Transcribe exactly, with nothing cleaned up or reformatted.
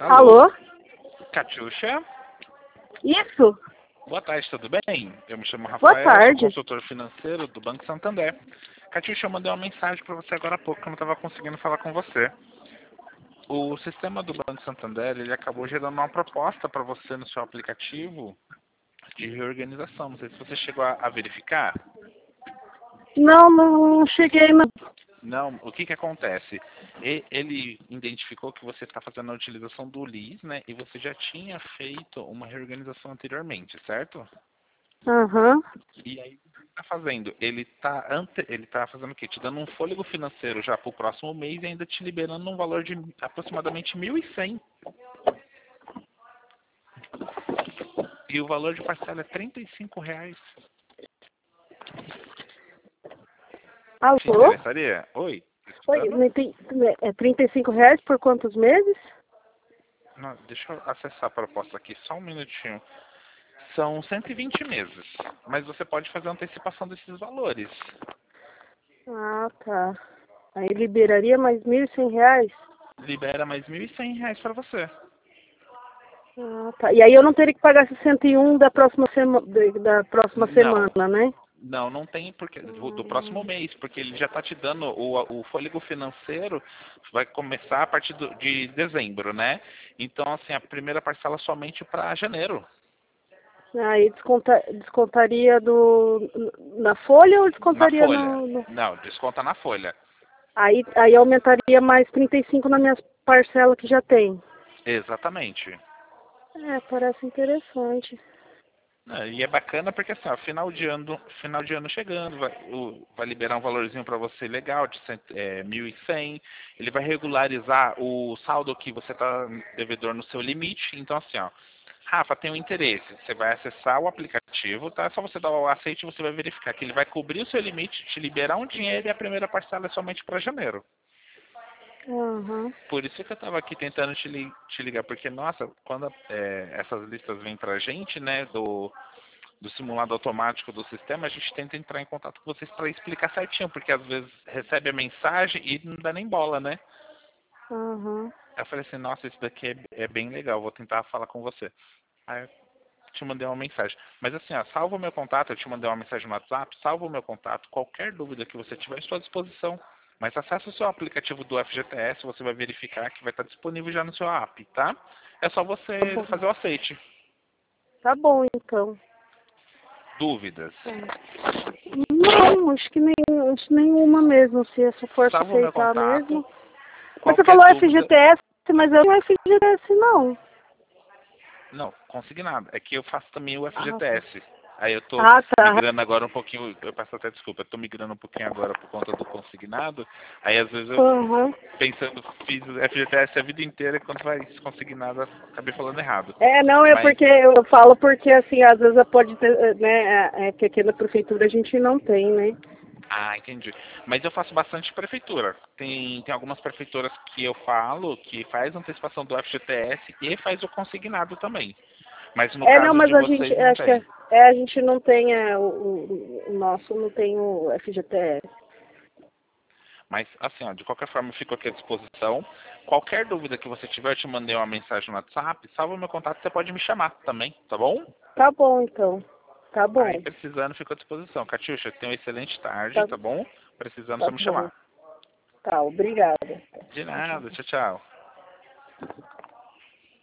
Alô? Alô? Catiuxa? Isso? Boa tarde, tudo bem? Eu me chamo Boa Rafael, sou tarde. consultor financeiro do Banco Santander. Catiuxa, eu mandei uma mensagem para você agora há pouco, que eu não estava conseguindo falar com você. O sistema do Banco Santander, ele acabou gerando uma proposta para você no seu aplicativo de reorganização. Não sei se você chegou a, a verificar. Não, não cheguei não. Não, o que que acontece? E- Ele identificou que você está fazendo a utilização do L I S, né? E você já tinha feito uma reorganização anteriormente, certo? Aham. E aí, o que ele está fazendo? Ele está ante... ele tá fazendo o quê? Te dando um fôlego financeiro já para o próximo mês e ainda te liberando um valor de aproximadamente mil e cem. E o valor de parcela é trinta e cinco reais. Te Alô? interessaria? Oi, tá Oi, escutando? não entendi. É trinta e cinco reais por quantos meses? Não, deixa eu acessar a proposta aqui, só um minutinho. São cento e vinte meses, mas você pode fazer a antecipação desses valores. Ah, tá. Aí liberaria mais mil e cem reais? Libera mais mil e cem reais para você. Ah, tá. E aí eu não teria que pagar sessenta e um da próxima, sema... da próxima Não, semana, né? não, não tem porque do, do próximo Hum. mês, porque ele já está te dando o, o fôlego financeiro vai começar a partir do- de dezembro, né? Então assim a primeira parcela somente para janeiro. Aí desconta... descontaria do... na folha ou Na descontaria folha. no... no- Não, desconta na folha. Aí, aí aumentaria mais trinta e cinco na minha parcela que já tem. Exatamente. É, parece interessante. É, e é bacana porque assim, ó, final de ano, final de ano chegando, vai, o- vai liberar um valorzinho para você legal de cem, é, mil e cem. Ele vai regularizar o saldo que você está devedor no seu limite. Então assim, ó, Rafa, tem um interesse. Você vai acessar o aplicativo, tá? É só você dar o aceite e você vai verificar que ele vai cobrir o seu limite, te liberar um dinheiro e a primeira parcela é somente para janeiro. Aham. Por isso que eu estava aqui tentando te, li- te ligar, porque, nossa, quando é, essas listas vêm pra gente, né, do, do simulado automático do sistema, a gente tenta entrar em contato com vocês para explicar certinho, porque às vezes recebe a mensagem e não dá nem bola, né? Aham. Aí eu falei assim, nossa, isso daqui é, é bem legal, vou tentar falar com você. Aí eu te mandei uma mensagem. Mas assim, ó, salva o meu contato, eu te mandei uma mensagem no WhatsApp, salva o meu contato, qualquer dúvida que você tiver, estou à disposição. Mas acesse o seu aplicativo do F G T S, você vai verificar que vai estar disponível já no seu app, tá? É só Tá você bom. fazer o aceite. Tá bom, então. Dúvidas? É. Não, acho que, nem, acho que nenhuma mesmo, se essa for pra Salva o meu aceitar contato, mesmo. Mas você qualquer falou dúvida... F G T S, mas eu não é F G T S, não. Não, consignado. É que eu faço também o Ah, tá. F G T S. Aí eu tô Ah, tá. migrando agora um pouquinho, eu peço até desculpa, eu tô migrando um pouquinho agora por conta do consignado. Aí às vezes eu Aham. pensando, fiz F G T S a vida inteira e quando vai consignado acabei falando errado. É, não, é Mas, porque eu falo porque, assim, às vezes pode ter, né, é é que aqui na prefeitura a gente não tem, né? ah, entendi. Mas eu faço bastante prefeitura. Tem, tem algumas prefeituras que eu falo que faz antecipação do F G T S e faz o consignado também. Mas no É, não, caso mas de a gente, vocês não acho que tem. é, é, a gente não tem, é, o, o, o nosso não tem o F G T S. Mas, assim, ó, de qualquer forma, eu fico aqui à disposição. Qualquer dúvida que você tiver, eu te mandei uma mensagem no WhatsApp. Salva o meu contato, você pode me chamar também, tá bom? Tá bom, então. Tá bom. Aí, precisando, fico à disposição. Catiuxa, tenha uma excelente tarde, Tá, tá bom? Precisando, tá só me bom. chamar. Tá, obrigada. De nada, tchau, tchau.